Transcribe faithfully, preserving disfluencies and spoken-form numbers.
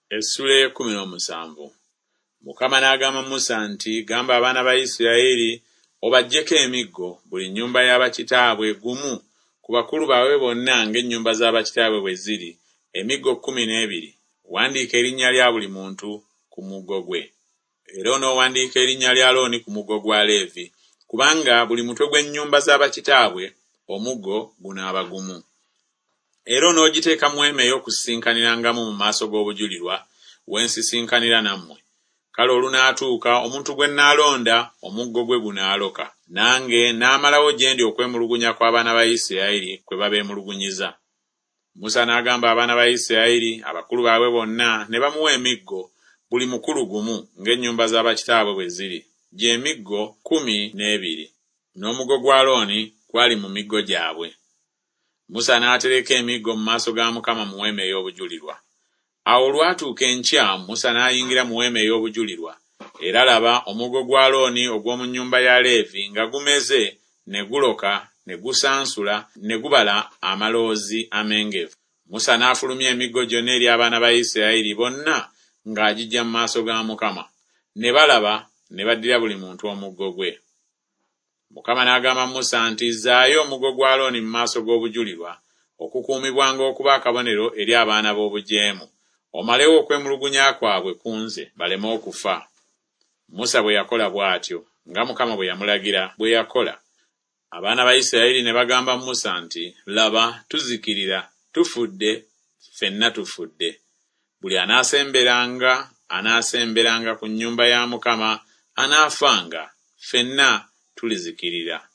Essula y'ekkumi n'omusanvu. Mukama n'agamba Musa nti, gamba abaana ba Isirayiri obaggyeko emiggo buli nnyumba y'abakitaabwe gumu ku bakulu baabwe bonna ng'ennyumba z'abakitaabwe bwe ziri, emiggo kkumi n'ebiri. Wandiika erinnya lya buli muntu ku muggo gwe. Era onoowandiika erinnya lya Alooni ku muggo gwa Leevi, kubanga buli mutwe gw'ennyumba z'abakitaabwe omuggo gunaaba gumu. Era onoogiteeka mu weema ey'okusisinkaniramu mu maaso g'obujulirwa, wensisinkanira nammwe. Kale olunaatuuka omuntu gwe nnaalonda omuggo gwe gunaaloka, nange n'amalawo gye ndi okwemulugunya kw'abaana ba Isirayiri kwe babeemulugunyiza. Musa n'agamba abaana ba Isirayiri abakulu baabwe bonna ne bamuwa emiggo buli mukulu gumu ng'ennyumba z'abakitaabwe bwe ziri, gy'emiggo kkumi n'ebiri. N'omuggo gwa Alooni gwali mu miggo gyabwe. Musa n'atereka emiggo mu maaso ga Mukama mu weema ey'obujulirwa. Awo olwatuuka enkya Musa n'ayingira mu weema ey'obujulirwa, era laba omuggo gwa Alooni ogw'omu nnyumba ya Leevi nga gumeze ne guloka ne gusansula ne gubala amaloozi amengevu. Musa n'afulumya emiggo gyonna eri abaana ba Isirayiri bonna ng'agijja mu maaso ga Mukama. Ne balaba ne baddira buli muntu omuggo gwe. Mukama n'agamba Musa nti, zzaayo omuggo gwa Alooni mu maaso g'obujulirwa okukuumibwanga okuba akabonero eri abaana b'obujeemu, omalewo okwemulugunya kwabwe ku nze baleme okufa. Musa bwe yakola bw'atyo, nga Mukama bwe yamulagira bwe yakola. Abaana ba Isirayiri ne bagamba Musa nti, laba tuzikirira, tufudde, ffenna tufudde. Buli anaasemberanga, anaasemberanga ku nnyumba ya Mukama anaafanga, ffenna tulizikirira.